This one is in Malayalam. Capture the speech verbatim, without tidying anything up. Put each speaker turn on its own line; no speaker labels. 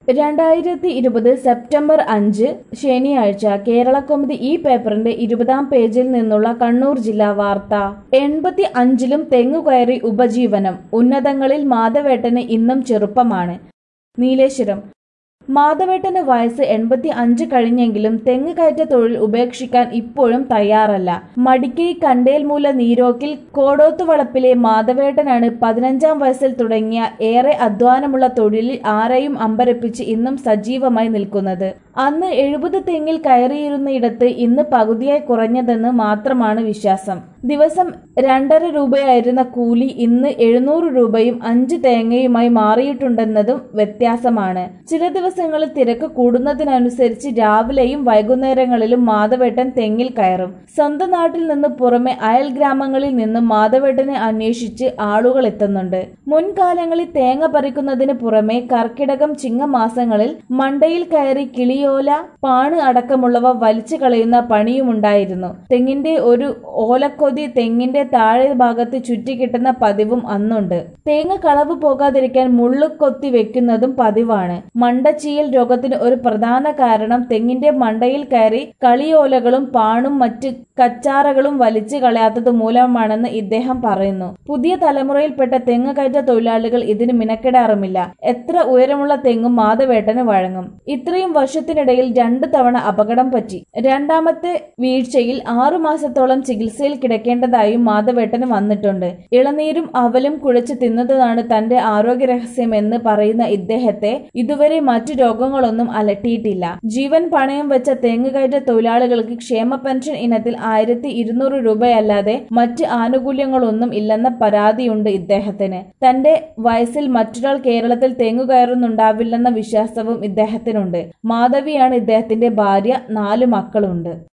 രണ്ടായിരത്തി ഇരുപത് സെപ്റ്റംബർ അഞ്ച് ശനിയാഴ്ച കേരളകൗമുദി ഈ പേപ്പറിന്റെ ഇരുപതാം പേജിൽ നിന്നുള്ള കണ്ണൂർ ജില്ലാ വാർത്ത. എൺപത്തി അഞ്ചിലും തെങ്ങുകയറി ഉപജീവനം, ഉന്നതങ്ങളിൽ മാധവേട്ടന് ഇന്നും ചെറുപ്പമാണ്. നീലേശ്വരം. മാധവേട്ടന് വയസ്സ് എൺപത്തി അഞ്ച് കഴിഞ്ഞെങ്കിലും തെങ്ങ് കയറ്റ തൊഴിൽ ഉപേക്ഷിക്കാൻ ഇപ്പോഴും തയ്യാറല്ല. മടിക്കൈ കണ്ടേൽമൂല നീരോക്കിൽ കോടോത്തുവളപ്പിലെ മാധവേട്ടനാണ് പതിനഞ്ചാം വയസ്സിൽ തുടങ്ങിയ ഏറെ അധ്വാനമുള്ള തൊഴിലിൽ ആരെയും അമ്പരപ്പിച്ച് ഇന്നും സജീവമായി നിൽക്കുന്നത്. അന്ന് എഴുപത് തെങ്ങിൽ കയറിയിരുന്നയിടത്ത് ഇന്ന് പകുതിയായി കുറഞ്ഞതെന്ന് മാത്രമാണ് വിശ്വാസം. ദിവസം രണ്ടര രൂപയായിരുന്ന കൂലി ഇന്ന് എഴുന്നൂറ് രൂപയും അഞ്ച് തേങ്ങയുമായി മാറിയിട്ടുണ്ടെന്നതും വ്യത്യാസമാണ്. ചില ദിവസങ്ങളിൽ തിരക്ക് കൂടുന്നതിനനുസരിച്ച് രാവിലെയും വൈകുന്നേരങ്ങളിലും മാധവേട്ടൻ തെങ്ങിൽ കയറും. സ്വന്തം നാട്ടിൽ നിന്ന് പുറമെ അയൽ ഗ്രാമങ്ങളിൽ നിന്നും മാധവേട്ടനെ അന്വേഷിച്ച് ആളുകൾ എത്തുന്നുണ്ട്. മുൻകാലങ്ങളിൽ തേങ്ങ പറിക്കുന്നതിന് പുറമെ കർക്കിടകം ചിങ്ങമാസങ്ങളിൽ മണ്ടയിൽ കയറി കിളിയോല, പാണ് അടക്കമുള്ളവ വലിച്ചു കളയുന്ന പണിയുമുണ്ടായിരുന്നു. തെങ്ങിന്റെ ഒരു ഓലക്കൊതി തെങ്ങിന്റെ താഴെ ഭാഗത്ത് ചുറ്റിക്കിട്ടുന്ന പതിവും അന്നുണ്ട്. തേങ്ങ കളവ് പോകാതിരിക്കാൻ മുള്ളു കൊത്തി വെക്കുന്നതും പതിവാണ്. മണ്ടച്ചീയൽ രോഗത്തിന് ഒരു പ്രധാന കാരണം തെങ്ങിന്റെ മണ്ടയിൽ കയറി കളിയോലകളും പാണും മറ്റ് കച്ചാറകളും വലിച്ചു കളയാത്തത് മൂലമാണെന്ന് ഇദ്ദേഹം പറയുന്നു. പുതിയ തലമുറയിൽപ്പെട്ട തെങ്ങ് കയറ്റ തൊഴിലാളികൾ ഇതിന് മിനക്കെടാറുമില്ല. എത്ര ഉയരമുള്ള തെങ്ങും മാധവേട്ടന് വഴങ്ങും. ഇത്രയും വർഷത്തിനിടയിൽ രണ്ടു തവണ അപകടം പറ്റി. രണ്ടാമത്തെ വീഴ്ചയിൽ ആറു മാസത്തോളം ചികിത്സയിൽ കിടക്കേണ്ടതായും മാധവേട്ടന് വന്നിട്ടുണ്ട്. ഇളനീരും അവലും കുഴച്ച് തിന്നതാണ് തന്റെ ആരോഗ്യ രഹസ്യമെന്ന് പറയുന്ന ഇദ്ദേഹത്തെ ഇതുവരെ മറ്റു രോഗങ്ങളൊന്നും അലട്ടിയിട്ടില്ല. ജീവൻ പണയം വെച്ച തെങ്ങ് കയറ്റ തൊഴിലാളികൾക്ക് ക്ഷേമ പെൻഷൻ ഇനത്തിൽ ആയിരത്തി ഇരുന്നൂറ് രൂപയല്ലാതെ മറ്റ് ആനുകൂല്യങ്ങളൊന്നും ഇല്ലെന്ന പരാതിയുണ്ട് ഇദ്ദേഹത്തിന്. തന്റെ വയസ്സിൽ മറ്റൊരാൾ കേരളത്തിൽ തെങ്ങു കയറുന്നുണ്ടാവില്ലെന്ന വിശ്വാസവും ഇദ്ദേഹത്തിനുണ്ട്. മാധവിയാണ് ഇദ്ദേഹത്തിന്റെ ഭാര്യ. നാലു മക്കളുണ്ട്.